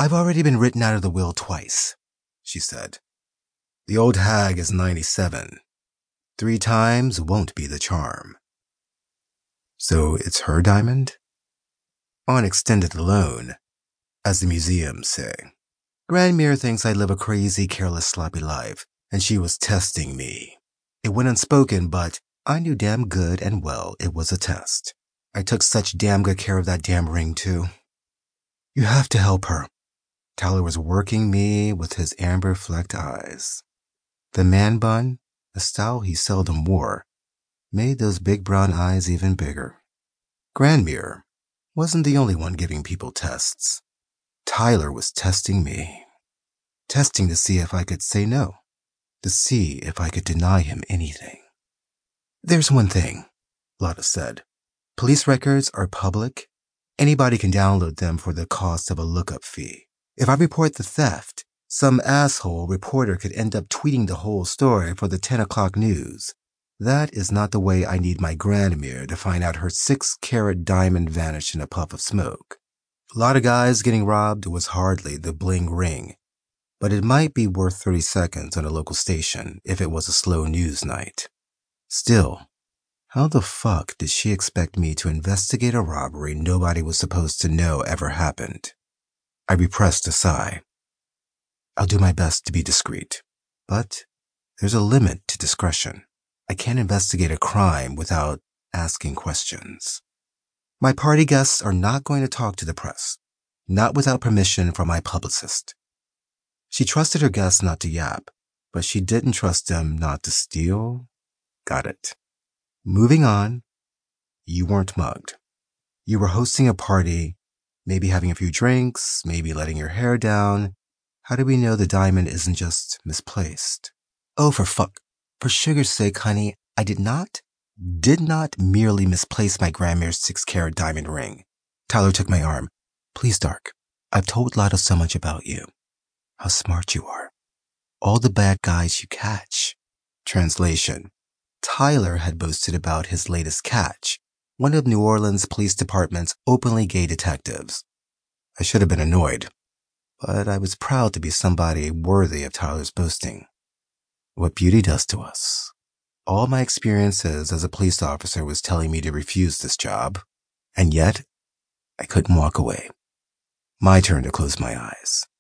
I've already been written out of the will twice, she said. The old hag is 97. 3 times won't be the charm. So it's her diamond? On extended loan, as the museums say. Grandmere thinks I live a crazy, careless, sloppy life, and she was testing me. It went unspoken, but I knew damn good and well it was a test. I took such damn good care of that damn ring, too. You have to help her. Tyler was working me with his amber-flecked eyes. The man bun, a style he seldom wore, made those big brown eyes even bigger. Grandmere wasn't the only one giving people tests. Tyler was testing me. Testing to see if I could say no. To see if I could deny him anything. There's one thing, Lotta said. Police records are public. Anybody can download them for the cost of a lookup fee. If I report the theft, some asshole reporter could end up tweeting the whole story for the 10 o'clock news. That is not the way I need my Grandmere to find out her 6-carat diamond vanished in a puff of smoke. A lot of guys getting robbed was hardly the bling ring, but it might be worth 30 seconds on a local station if it was a slow news night. Still, how the fuck did she expect me to investigate a robbery nobody was supposed to know ever happened? I repressed a sigh. I'll do my best to be discreet, but there's a limit to discretion. I can't investigate a crime without asking questions. My party guests are not going to talk to the press, not without permission from my publicist. She trusted her guests not to yap, but she didn't trust them not to steal. Got it. Moving on. You weren't mugged. You were hosting a party, maybe having a few drinks, maybe letting your hair down. How do we know the diamond isn't just misplaced? Oh, for sugar's sake, honey, I did not merely misplace my Grandmare's 6-carat diamond ring. Tyler took my arm. Please, Dark. I've told Lotta so much about you. How smart you are. All the bad guys you catch. Translation. Tyler had boasted about his latest catch, one of New Orleans Police Department's openly gay detectives. I should have been annoyed, but I was proud to be somebody worthy of Tyler's boasting. What beauty does to us. All my experiences as a police officer was telling me to refuse this job, and yet I couldn't walk away. My turn to close my eyes.